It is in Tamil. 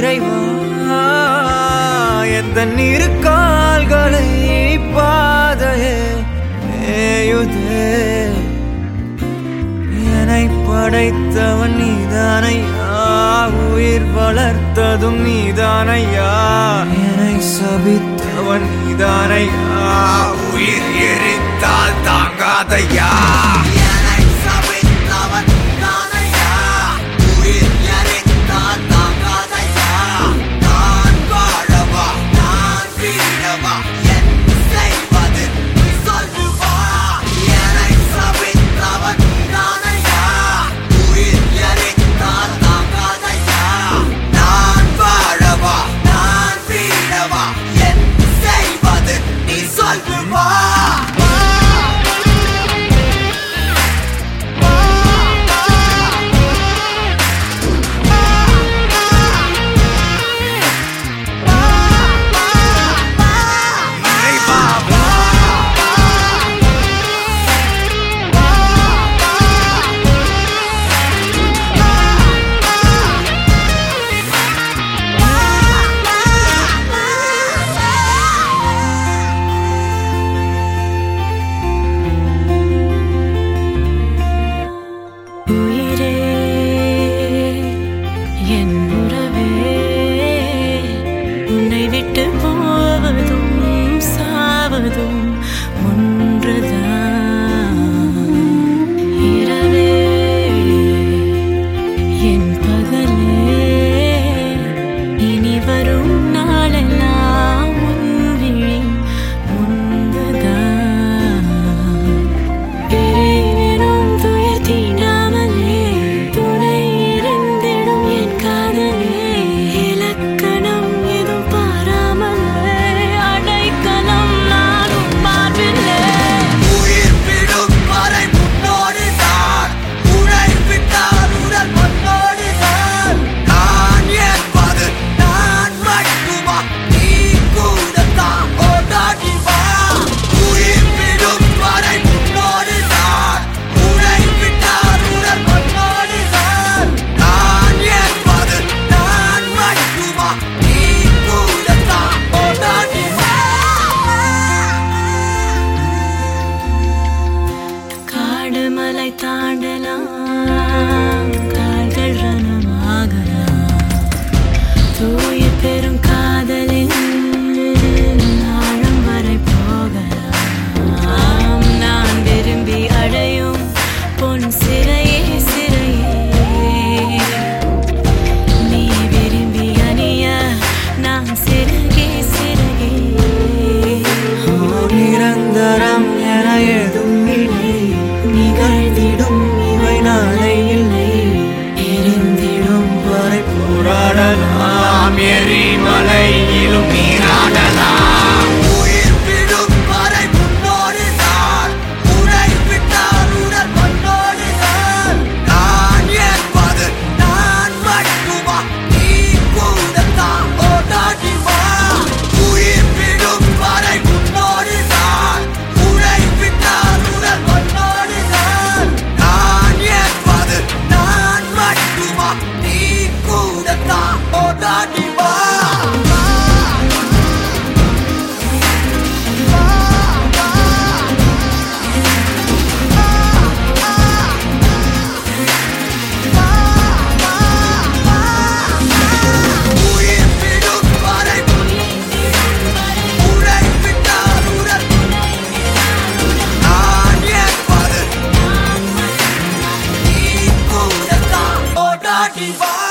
இறைவா எந்த இரு கால்களை பாதையே மேயுதே என்னை படைத்தவன் நீதானையா உயிர் வளர்த்ததும் நீதானையா என்னை சபித்தவன் நீதானையா உயிர் எரித்தால் தாங்காதையா தாண்டலாம் கால்கள் ரணமாகலாம் தூய பெரும் காதலின் ஆழம் வரை போகலாம் நான் விரும்பி அடையும் பொன் சிறையே சிறையே நீ விரும்பி அணிய நான் சிறகே சிறகே நிரந்தரம் என ஏதும் இல்லை நிகழ்ந்திடும் இவை நாளை இல்லை எரிந்திடும் வரை போராடலாம் எரிமலையிலும் நீராடலாம் உயிர் விடும் வரை முன்னோடிதான் உரை விட்டால் உடல் மண்ணோடிதான் நான் என்பது நான் மட்டுமா நீ கூடத்தான் ஓடாடி வா உயிர் விடும் வரை முன்னோடிதான் உரை விட்டால் உடல் மண்ணோடிதான் நான் என்பது நான் மட்டுமா நீ கூடத்தான் ஓடாடி வா Diva